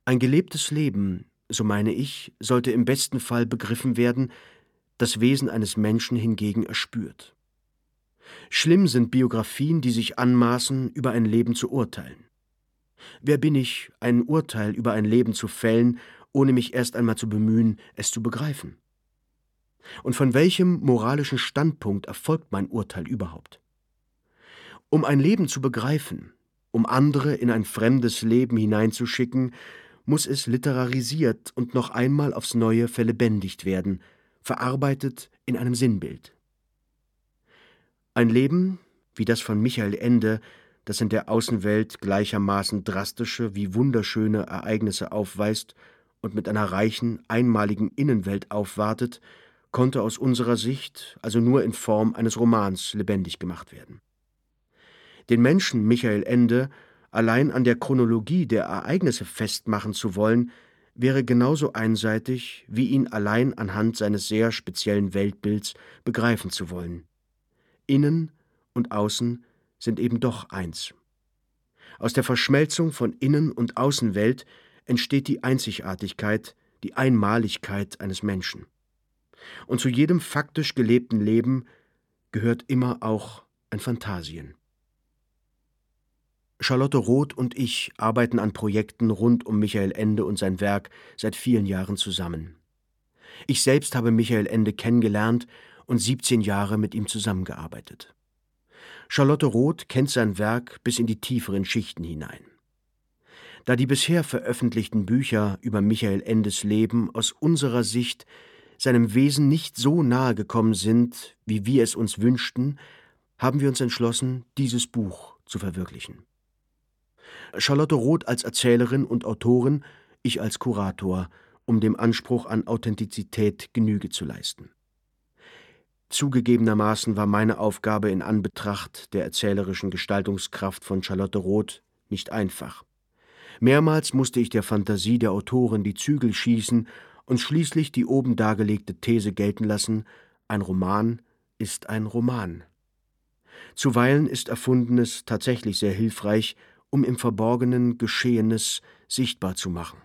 Ein gelebtes Leben, so meine ich, sollte im besten Fall begriffen werden, das Wesen eines Menschen hingegen erspürt. Schlimm sind Biografien, die sich anmaßen, über ein Leben zu urteilen. Wer bin ich, ein Urteil über ein Leben zu fällen, ohne mich erst einmal zu bemühen, es zu begreifen? Und von welchem moralischen Standpunkt erfolgt mein Urteil überhaupt? Um ein Leben zu begreifen, um andere in ein fremdes Leben hineinzuschicken, muss es literarisiert und noch einmal aufs Neue verlebendigt werden, verarbeitet in einem Sinnbild. Ein Leben, wie das von Michael Ende, das in der Außenwelt gleichermaßen drastische wie wunderschöne Ereignisse aufweist und mit einer reichen, einmaligen Innenwelt aufwartet, konnte aus unserer Sicht also nur in Form eines Romans lebendig gemacht werden. Den Menschen Michael Ende allein an der Chronologie der Ereignisse festmachen zu wollen, wäre genauso einseitig, wie ihn allein anhand seines sehr speziellen Weltbilds begreifen zu wollen. Innen und Außen sind eben doch eins. Aus der Verschmelzung von Innen- und Außenwelt entsteht die Einzigartigkeit, die Einmaligkeit eines Menschen. Und zu jedem faktisch gelebten Leben gehört immer auch ein Phantasien. Charlotte Roth und ich arbeiten an Projekten rund um Michael Ende und sein Werk seit vielen Jahren zusammen. Ich selbst habe Michael Ende kennengelernt und 17 Jahre mit ihm zusammengearbeitet. Charlotte Roth kennt sein Werk bis in die tieferen Schichten hinein. Da die bisher veröffentlichten Bücher über Michael Endes Leben aus unserer Sicht seinem Wesen nicht so nahe gekommen sind, wie wir es uns wünschten, haben wir uns entschlossen, dieses Buch zu verwirklichen. Charlotte Roth als Erzählerin und Autorin, ich als Kurator, um dem Anspruch an Authentizität Genüge zu leisten. Zugegebenermaßen war meine Aufgabe in Anbetracht der erzählerischen Gestaltungskraft von Charlotte Roth nicht einfach. Mehrmals musste ich der Fantasie der Autorin die Zügel schießen und schließlich die oben dargelegte These gelten lassen: Ein Roman ist ein Roman. Zuweilen ist Erfundenes tatsächlich sehr hilfreich, um im Verborgenen Geschehenes sichtbar zu machen.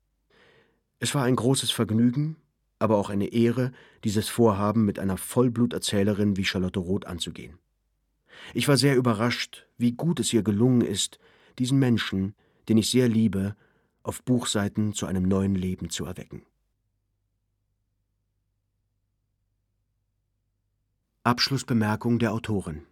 Es war ein großes Vergnügen, aber auch eine Ehre, dieses Vorhaben mit einer Vollbluterzählerin wie Charlotte Roth anzugehen. Ich war sehr überrascht, wie gut es ihr gelungen ist, diesen Menschen, den ich sehr liebe, auf Buchseiten zu einem neuen Leben zu erwecken. Abschlussbemerkung der Autorin: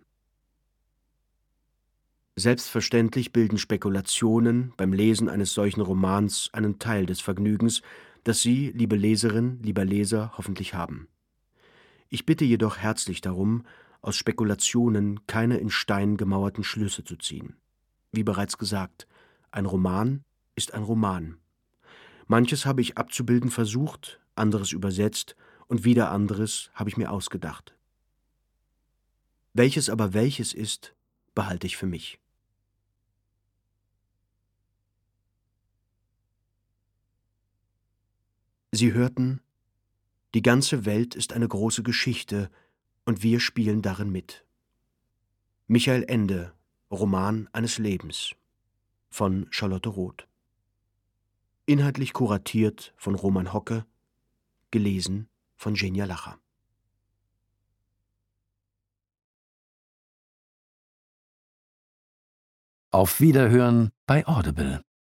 Selbstverständlich bilden Spekulationen beim Lesen eines solchen Romans einen Teil des Vergnügens, das Sie, liebe Leserin, lieber Leser, hoffentlich haben. Ich bitte jedoch herzlich darum, aus Spekulationen keine in Stein gemauerten Schlüsse zu ziehen. Wie bereits gesagt, ein Roman ist ein Roman. Manches habe ich abzubilden versucht, anderes übersetzt und wieder anderes habe ich mir ausgedacht. Welches aber welches ist, behalte ich für mich. Sie hörten: Die ganze Welt ist eine große Geschichte und wir spielen darin mit. Michael Ende, Roman eines Lebens, von Charlotte Roth. Inhaltlich kuratiert von Roman Hocke, gelesen von Genia Lacher. Auf Wiederhören bei Audible.